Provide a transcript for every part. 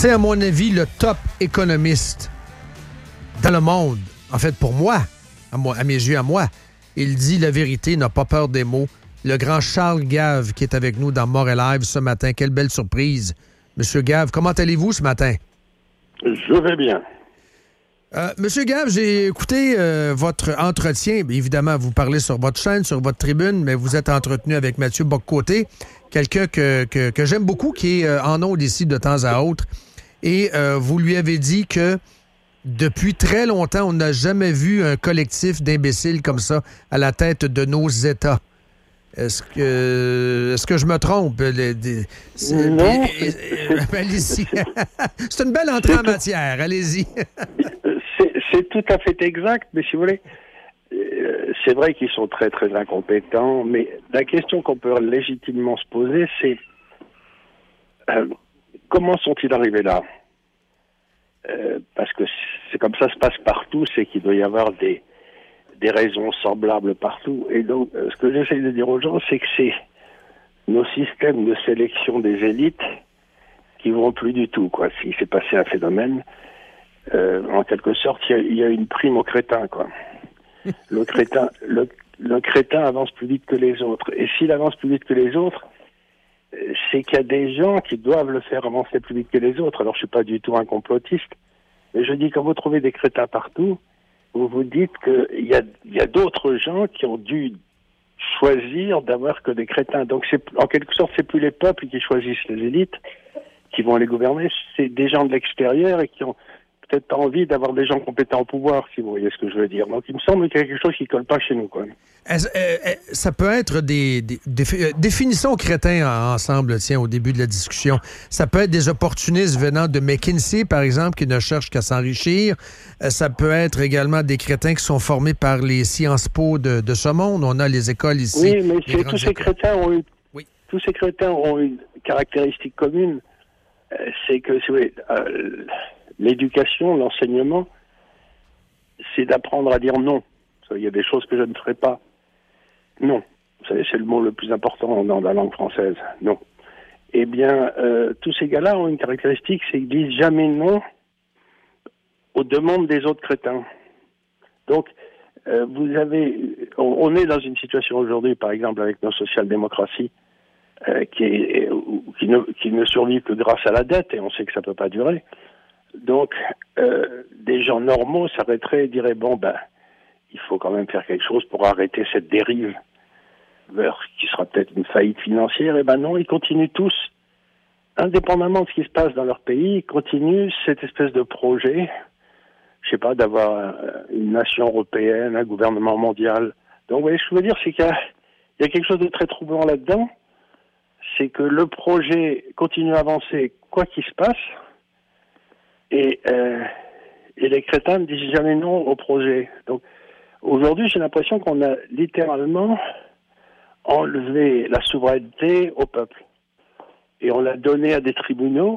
C'est, à mon avis, le top économiste dans le monde. En fait, pour moi, à mes yeux, à moi. Il dit la vérité, n'a pas peur des mots. Le grand Charles Gave qui est avec nous dans Montréal Live ce matin. Quelle belle surprise. Monsieur Gave, comment allez-vous ce matin? Je vais bien. Monsieur Gave, j'ai écouté votre entretien. Évidemment, vous parlez sur votre chaîne, sur votre tribune, mais vous êtes entretenu avec Mathieu Bock-Côté, quelqu'un que j'aime beaucoup, qui est en ondes ici de temps à autre. Et vous lui avez dit que depuis très longtemps, on n'a jamais vu un collectif d'imbéciles comme ça à la tête de nos États. Est-ce que je me trompe? Non. Allez-y. C'est une belle entrée en matière. Allez-y. C'est tout à fait exact, mais si vous voulez, c'est vrai qu'ils sont très, très incompétents, mais la question qu'on peut légitimement se poser, c'est comment sont-ils arrivés là? Parce que c'est comme ça se passe partout, c'est qu'il doit y avoir des raisons semblables partout. Et donc, ce que j'essaie de dire aux gens, c'est que c'est nos systèmes de sélection des élites qui vont plus du tout, quoi. S'il s'est passé un phénomène, en quelque sorte, il y a une prime au crétin, quoi. Le crétin avance plus vite que les autres. Et s'il avance plus vite que les autres, c'est qu'il y a des gens qui doivent le faire avancer plus vite que les autres. Alors, je suis pas du tout un complotiste, mais je dis, quand vous trouvez des crétins partout, vous vous dites qu'il y a d'autres gens qui ont dû choisir d'avoir que des crétins. Donc, en quelque sorte, c'est plus les peuples qui choisissent les élites qui vont les gouverner, c'est des gens de l'extérieur et qui ont peut-être pas envie d'avoir des gens compétents au pouvoir, si vous voyez ce que je veux dire. Donc, il me semble qu'il y a quelque chose qui colle pas chez nous, quoi. Ça peut être définissons crétins ensemble, tiens, au début de la discussion. Ça peut être des opportunistes venant de McKinsey, par exemple, qui ne cherchent qu'à s'enrichir. Ça peut être également des crétins qui sont formés par les Sciences Po de ce monde. On a les écoles ici. Oui, mais tous ces crétins ont une caractéristique commune. C'est que l'éducation, l'enseignement, c'est d'apprendre à dire non. Il y a des choses que je ne ferai pas. Non. Vous savez, c'est le mot le plus important dans la langue française. Non. Eh bien, tous ces gars-là ont une caractéristique, c'est qu'ils disent jamais non aux demandes des autres crétins. Donc, on est dans une situation aujourd'hui, par exemple, avec nos social-démocraties, qui ne survivent que grâce à la dette, et on sait que ça ne peut pas durer. Donc, des gens normaux s'arrêteraient et diraient, il faut quand même faire quelque chose pour arrêter cette dérive vers qui sera peut-être une faillite financière. Et non, ils continuent tous, indépendamment de ce qui se passe dans leur pays, ils continuent cette espèce de projet, je sais pas, d'avoir une nation européenne, un gouvernement mondial. Donc, vous voyez, ce que je veux dire, c'est qu'il y a quelque chose de très troublant là-dedans, c'est que le projet continue à avancer quoi qu'il se passe, et les crétins ne disent jamais non au projet. Donc, aujourd'hui, j'ai l'impression qu'on a littéralement enlevé la souveraineté au peuple. Et on l'a donné à des tribunaux,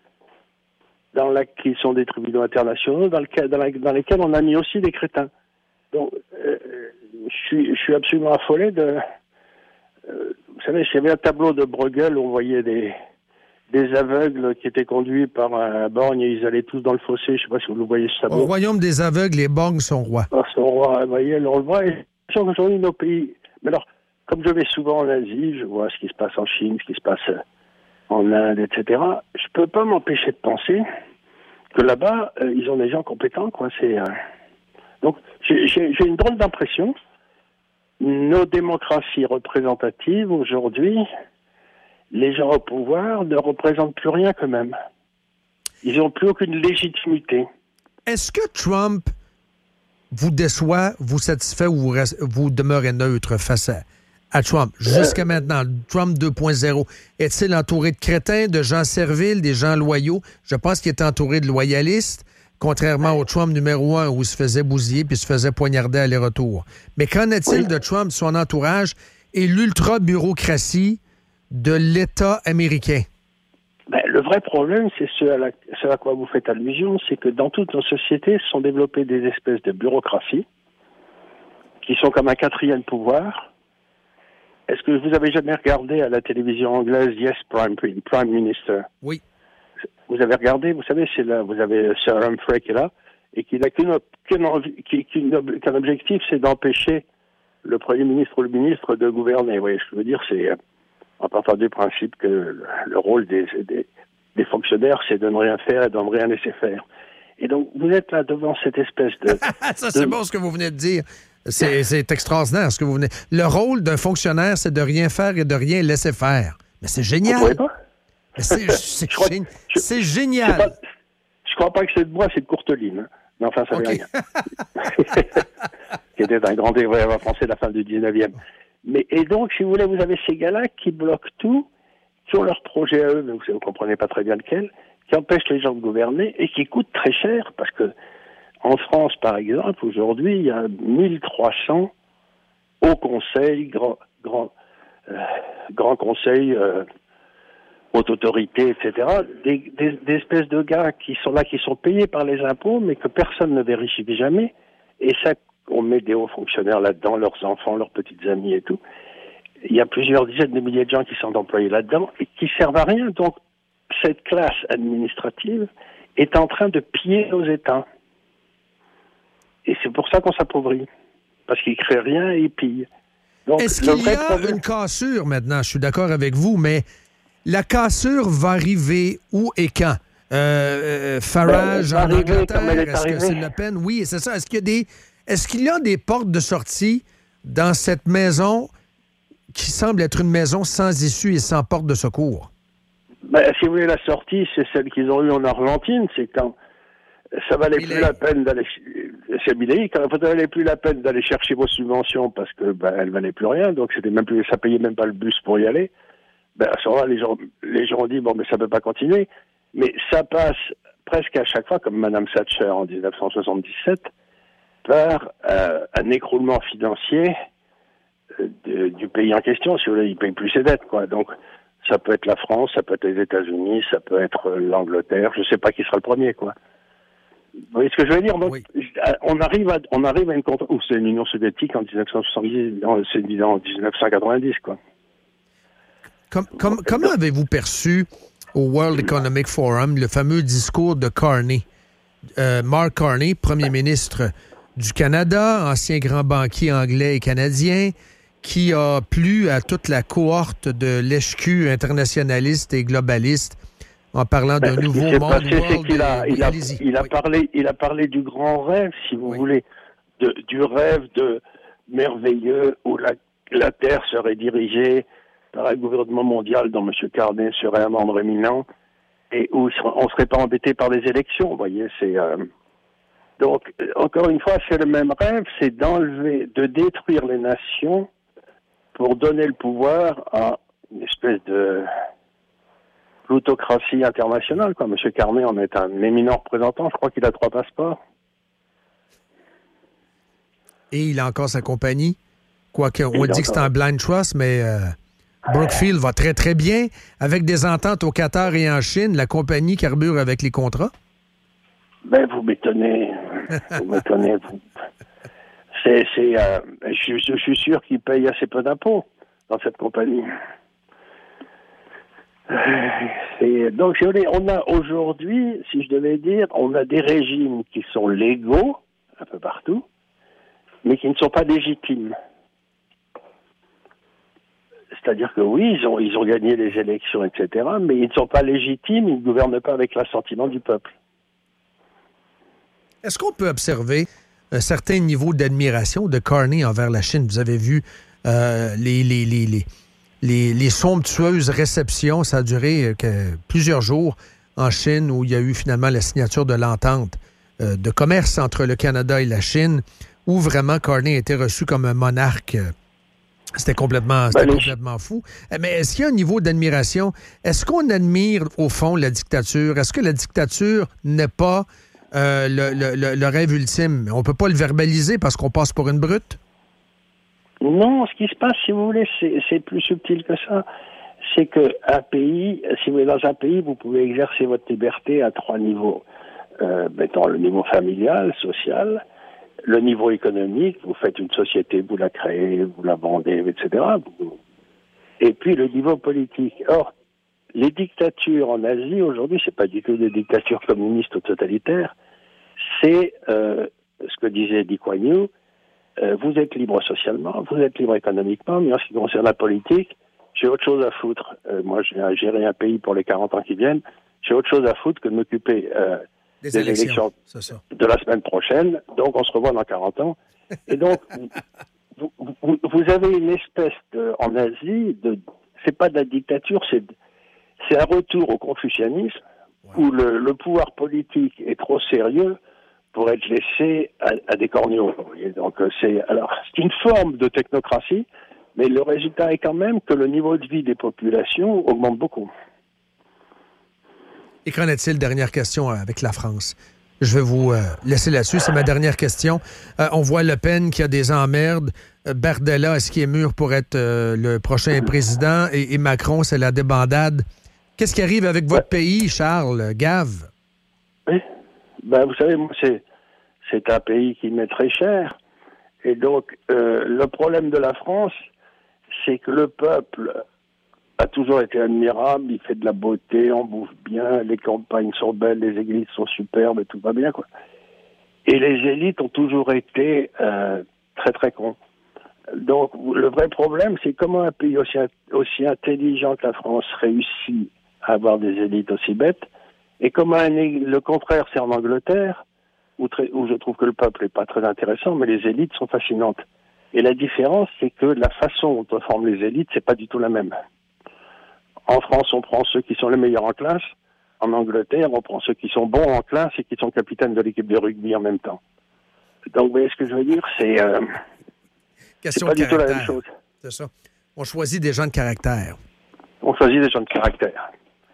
qui sont des tribunaux internationaux, dans lesquels on a mis aussi des crétins. Donc, je suis absolument affolé de... vous savez, il y avait un tableau de Bruegel où on voyait des aveugles qui étaient conduits par un borgne et ils allaient tous dans le fossé. Je ne sais pas si vous le voyez ce tableau. Au royaume des aveugles, les borgnes sont rois. Sont rois, vous voyez, on le voit. Et aujourd'hui, nos pays... Mais alors, comme je vais souvent en Asie, je vois ce qui se passe en Chine, ce qui se passe en Inde, etc. Je ne peux pas m'empêcher de penser que là-bas, ils ont des gens compétents, quoi. Donc, j'ai une drôle d'impression. Nos démocraties représentatives, aujourd'hui, les gens au pouvoir ne représentent plus rien qu'eux-mêmes. Ils n'ont plus aucune légitimité. Est-ce que Trump vous déçoit, vous satisfait ou vous demeurez neutre face à Trump? Jusqu'à maintenant, Trump 2.0, est-il entouré de crétins, de gens serviles, des gens loyaux? Je pense qu'il est entouré de loyalistes, contrairement au Trump numéro 1 où il se faisait bousiller puis se faisait poignarder aller-retour. Mais qu'en est-il de Trump, son entourage et l'ultra-bureaucratie de l'État américain? Le vrai problème, c'est ce à quoi vous faites allusion, c'est que dans toutes nos sociétés se sont développées des espèces de bureaucraties qui sont comme un quatrième pouvoir. Est-ce que vous avez jamais regardé à la télévision anglaise Yes, Prime Minister? Oui. Vous avez regardé, vous savez, vous avez Sir Humphrey qui est là, et qui n'a qu'un objectif, c'est d'empêcher le Premier ministre ou le ministre de gouverner. Vous voyez, je veux dire, c'est en partant du principe que le rôle des fonctionnaires, c'est de ne rien faire et de ne rien laisser faire. Et donc, vous êtes là devant cette espèce de... Ça, c'est bon ce que vous venez de dire. C'est extraordinaire ce que vous venez... Le rôle d'un fonctionnaire, c'est de rien faire et de rien laisser faire. Mais c'est génial. Vous ne pas? C'est génial. Je crois pas que c'est de bois, c'est de Courteline. Hein. Mais enfin, ça veut rien. Qui était un grand développeur français de la fin du 19e. Et donc, si vous voulez, vous avez ces gars-là qui bloquent tout, qui ont leur projet à eux, mais vous ne comprenez pas très bien lequel, qui empêchent les gens de gouverner et qui coûtent très cher, parce que en France, par exemple, aujourd'hui, il y a 1300 hauts conseils, grands conseils, haute autorité, etc., des espèces de gars qui sont là, qui sont payés par les impôts, mais que personne ne vérifie jamais, et ça, on met des hauts fonctionnaires là-dedans, leurs enfants, leurs petites amies et tout. Il y a plusieurs dizaines de milliers de gens qui sont employés là-dedans et qui servent à rien. Donc, cette classe administrative est en train de piller nos États. Et c'est pour ça qu'on s'appauvrit. Parce qu'ils ne créent rien et ils pillent. Donc, est-ce qu'il y a une cassure maintenant? Je suis d'accord avec vous, mais la cassure va arriver où et quand? Farage en Angleterre, est-ce que c'est Le Pen? Oui, c'est ça. Est-ce qu'il y a des portes de sortie dans cette maison qui semble être une maison sans issue et sans porte de secours? Si vous voulez, la sortie, c'est celle qu'ils ont eue en Argentine. C'est quand ça valait plus la peine d'aller... C'est Milei, quand ça valait plus la peine d'aller chercher vos subventions parce que elles valaient plus rien, donc c'était même plus, ça payait même pas le bus pour y aller. À ce moment-là, les gens ont dit, mais ça peut pas continuer. Mais ça passe presque à chaque fois, comme Madame Thatcher en 1977, par un écroulement financier du pays en question. Si vous voulez, il paye plus ses dettes, quoi. Donc, ça peut être la France, ça peut être les États-Unis, ça peut être l'Angleterre. Je sais pas qui sera le premier, quoi. Vous voyez ce que je veux dire? Donc, oui. On arrive à une ou c'est l'Union soviétique en 1970, c'est en 1990, quoi. Comment avez-vous perçu au World Economic Forum le fameux discours de Carney? Mark Carney, premier ministre du Canada, ancien grand banquier anglais et canadien, qui a plu à toute la cohorte de l'EHQ internationaliste et globaliste en parlant d'un nouveau monde. Il a parlé du grand rêve, si vous voulez, du rêve de merveilleux où la Terre serait dirigée par un gouvernement mondial dont M. Carney serait un membre éminent et où on ne serait pas embêté par les élections. Vous voyez, donc, encore une fois, c'est le même rêve, c'est de détruire les nations pour donner le pouvoir à une espèce de plutocratie internationale, quoi. M. Carney en est un éminent représentant. Je crois qu'il a 3 passeports. Et il a encore sa compagnie. Quoique, on dit que c'est un blind trust, mais Brookfield va très, très bien. Avec des ententes au Qatar et en Chine, la compagnie carbure avec les contrats. Vous m'étonnez. Vous m'étonnez. Je suis sûr qu'il paye assez peu d'impôts dans cette compagnie. Donc, on a aujourd'hui, si je devais dire, on a des régimes qui sont légaux, un peu partout, mais qui ne sont pas légitimes. C'est-à-dire que oui, ils ont gagné les élections, etc., mais ils ne sont pas légitimes, ils ne gouvernent pas avec l'assentiment du peuple. Est-ce qu'on peut observer un certain niveau d'admiration de Carney envers la Chine? Vous avez vu les somptueuses réceptions, ça a duré plusieurs jours en Chine, où il y a eu finalement la signature de l'entente de commerce entre le Canada et la Chine, où vraiment Carney a été reçu comme un monarque. C'était complètement fou. Mais est-ce qu'il y a un niveau d'admiration? Est-ce qu'on admire, au fond, la dictature? Est-ce que la dictature n'est pas le rêve ultime? On ne peut pas le verbaliser parce qu'on passe pour une brute? Non, ce qui se passe, si vous voulez, c'est plus subtil que ça. C'est qu'un pays, si vous êtes dans un pays, vous pouvez exercer votre liberté à 3 niveaux. Mettons le niveau familial, social, le niveau économique, vous faites une société, vous la créez, vous la vendez, etc. Et puis le niveau politique. Or, Les dictatures en Asie, aujourd'hui, c'est pas du tout des dictatures communistes ou totalitaires. C'est ce que disait Lee Kuan Yew. Vous êtes libre socialement, vous êtes libre économiquement, mais en ce qui concerne la politique, j'ai autre chose à foutre. Moi, je viens gérer un pays pour les 40 ans qui viennent. J'ai autre chose à foutre que de m'occuper des élections de la semaine prochaine. Donc, on se revoit dans 40 ans. Et donc, vous avez une espèce en Asie, c'est pas de la dictature, c'est un retour au confucianisme, où le pouvoir politique est trop sérieux pour être laissé à des corneaux. Donc, c'est une forme de technocratie, mais le résultat est quand même que le niveau de vie des populations augmente beaucoup. Et qu'en est-il, dernière question avec la France? Je vais vous laisser là-dessus. C'est ma dernière question. On voit Le Pen qui a des emmerdes. Bardella, est-ce qu'il est mûr pour être le prochain président? Et Macron, c'est la débandade. Qu'est-ce qui arrive avec votre pays, Charles Gave? Oui. Ben, vous savez, moi, c'est un pays qui m'est très cher. Et donc, le problème de la France, c'est que le peuple a toujours été admirable, il fait de la beauté, on bouffe bien, les campagnes sont belles, les églises sont superbes et tout va bien, quoi. Et les élites ont toujours été très très cons. Donc, le vrai problème, c'est comment un pays aussi intelligent que la France réussit à avoir des élites aussi bêtes, et comment le contraire, c'est en Angleterre, où je trouve que le peuple n'est pas très intéressant, mais les élites sont fascinantes. Et la différence, c'est que la façon dont on forme les élites, c'est pas du tout la même. En France, on prend ceux qui sont les meilleurs en classe. En Angleterre, on prend ceux qui sont bons en classe et qui sont capitaines de l'équipe de rugby en même temps. Donc, vous voyez ce que je veux dire? C'est pas du tout la même chose. C'est ça. On choisit des gens de caractère. On choisit des gens de caractère.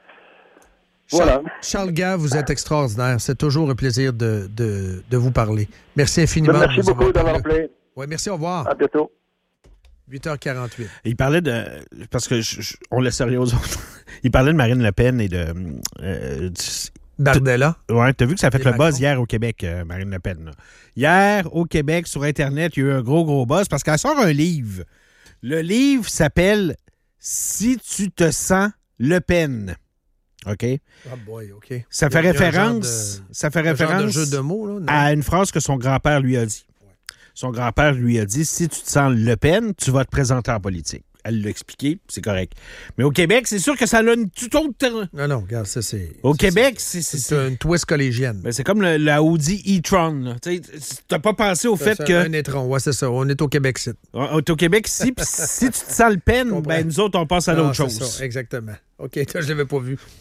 Voilà. Charles Gave, vous êtes extraordinaire. C'est toujours un plaisir de vous parler. Merci infiniment. Merci beaucoup d'avoir appelé. Oui, merci. Au revoir. À bientôt. 8h48. Il parlait de... Parce que on laisse rien aux autres. Il parlait de Marine Le Pen et de... Bardella. Oui, tu as vu que ça a fait le Macron. buzz hier au Québec, Marine Le Pen. Là. Hier, au Québec, sur Internet, il y a eu un gros buzz parce qu'elle sort un livre. Le livre s'appelle « Si tu te sens Le Pen ». OK? Ah boy, OK. Ça fait référence, de jeu de mots, là, à une phrase que son grand-père lui a dit. Son grand-père lui a dit, si tu te sens Le Pen, tu vas te présenter en politique. Elle l'a expliqué, c'est correct. Mais au Québec, c'est sûr que ça a une tout autre... Non, regarde, ça, c'est... Au Québec, c'est une twist collégienne. Ben, c'est comme la Audi e-tron. Tu n'as pas pensé au fait que... Un e-tron, ouais, c'est ça. On est au Québec, c'est. On est au Québec, si tu te sens Le Pen, ben, nous autres, on passe à d'autres choses. C'est ça, exactement. OK, toi, je l'avais pas vu.